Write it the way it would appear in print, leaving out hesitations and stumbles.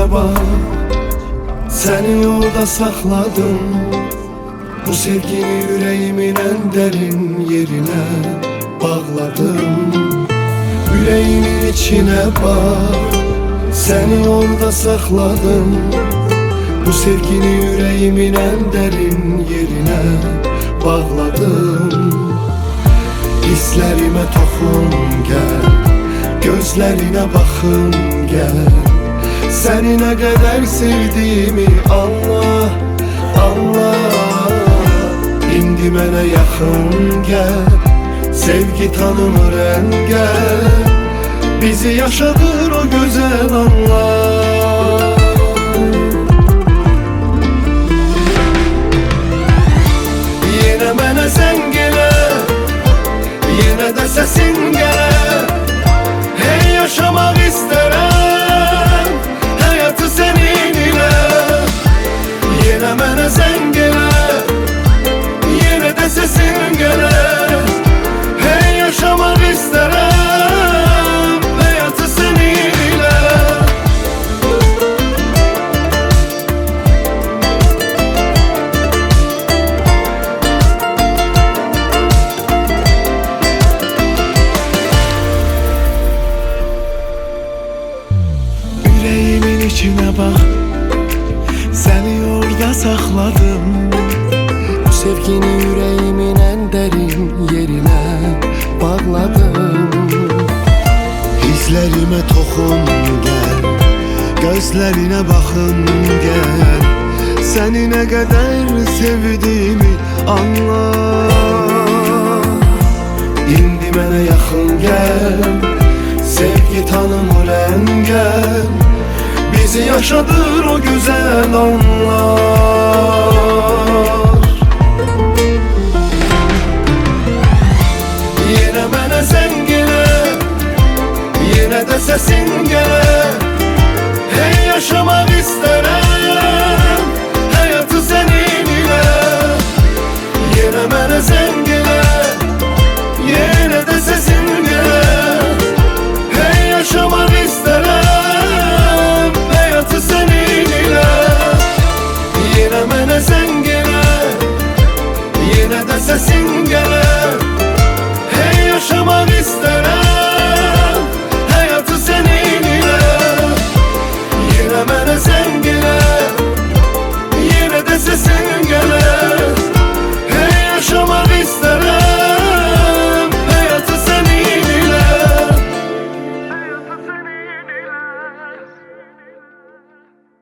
içine bak, seni orada sakladım. Bu sevgini yüreğimin en derin yerine bağladım. Yüreğimin içine bak, seni orada sakladım. Bu sevgini yüreğimin en derin yerine bağladım. Hislerime dokun gel, gözlerine bakın gel. Seni ne kadar sevdiğimi anla, anla. İndi mənə yaxın gel, sevgi tanımır engel. Bizi yaşadır o güzel anlar. Yine mənə zəng elə, yine də səsin gələ. Hey, yaşamaq istərəm həyatı sənin ilə. Yine mənə zəng elə, yine də səsin gələ. Hey, yaşamaq istərəm həyatı sənin ilə. Yüreğimin içine bak, seni orada sakladım. Bu sevgini yüreğimin en derin yerine bağladım. Hislerime dokun gel, gözlerine bakın gel. Seni ne kadar sevdiğimi anla. İndi mənə yaxın gel, sevgi tanımır engel. Bizi yaşadır o güzel anlar. Yine mənə zəng elə, yine də səsin gələ. Hey, yaşamaq istərəm həyatı sənin ilə. Yine mənə zəng elə, yine də səsin gələ. Hey, yaşamaq istərəm həyatı sənin ilə. Yine mənə zəng elə, yine də səsin